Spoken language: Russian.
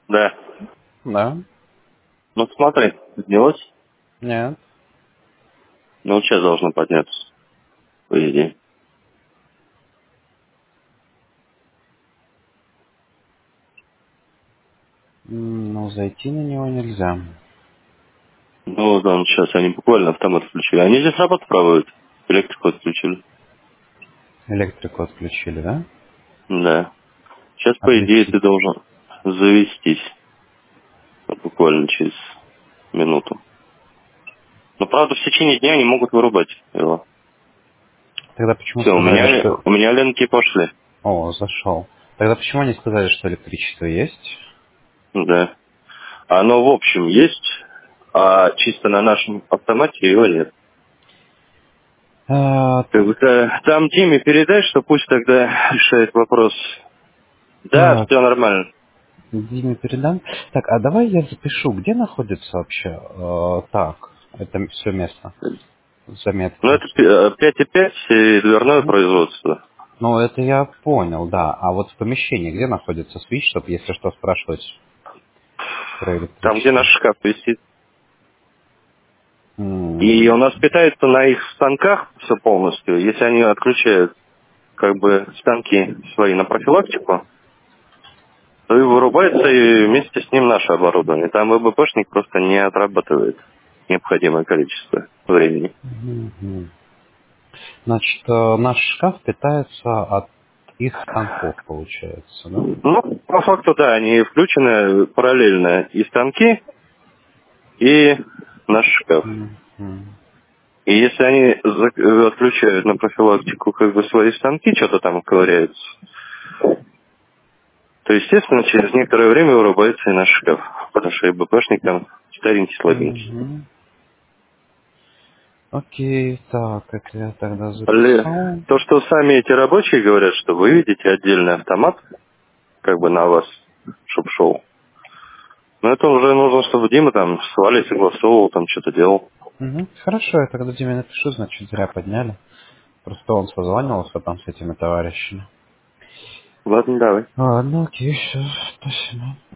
Да. Да? Ну смотри, поднялось. Нет. Ну вот сейчас должно подняться, по идее. Ну, зайти на него нельзя. Ну вот он сейчас, они буквально автомат включили. Они здесь работу проводят. Электрику отключили. Электрику отключили, да? Да. Сейчас, по идее, Отключить. ты должен завестись. Вот буквально через минуту. Но, правда, в течение дня они могут вырубать его. Тогда почему Все, сказали, что... у меня ленки пошли. О, зашел. Тогда почему они сказали, что электричество есть? Да. Оно, в общем, есть, а чисто на нашем автомате его нет. А, Как бы, там Диме передай, что пусть тогда решает вопрос. Да, так, все нормально. Диме передам. Так, а давай я запишу, где находится вообще, так, это все место, Ну, заметки. это 5,5 и дверное Мгм. производство. Ну, это я понял, да. А вот в помещении, где находится свич, чтобы, если что, спрашивать про Там, где наш электричество? шкаф висит. И М, у нас питается на их станках все полностью. Если они отключают как бы станки свои на профилактику, то и вырубается и вместе с ним наше оборудование. Там ВБПшник просто не отрабатывает необходимое количество времени. мгм. Значит, наш шкаф питается от их станков, получается, да? Ну, по факту, да, они включены параллельно и станки, и наш шкаф. Мгм. И если они отключают на профилактику как бы свои станки, что-то там ковыряются, то, естественно, через некоторое время вырубается и наш шкаф. Потому что ИБПшник там старенький, слабенький. Мгм. Окей, так, как я тогда записал. То, что сами эти рабочие говорят, что вы видите отдельный автомат, как бы на вас, чтоб шел. Но это уже нужно, чтобы Дима там с Валей согласовывал, там что-то делал. Мгм. Хорошо, я тогда Диме напишу, значит, зря подняли. Просто он созванивался там с этими товарищами. Ладно, давай. Ладно, окей, все, спасибо.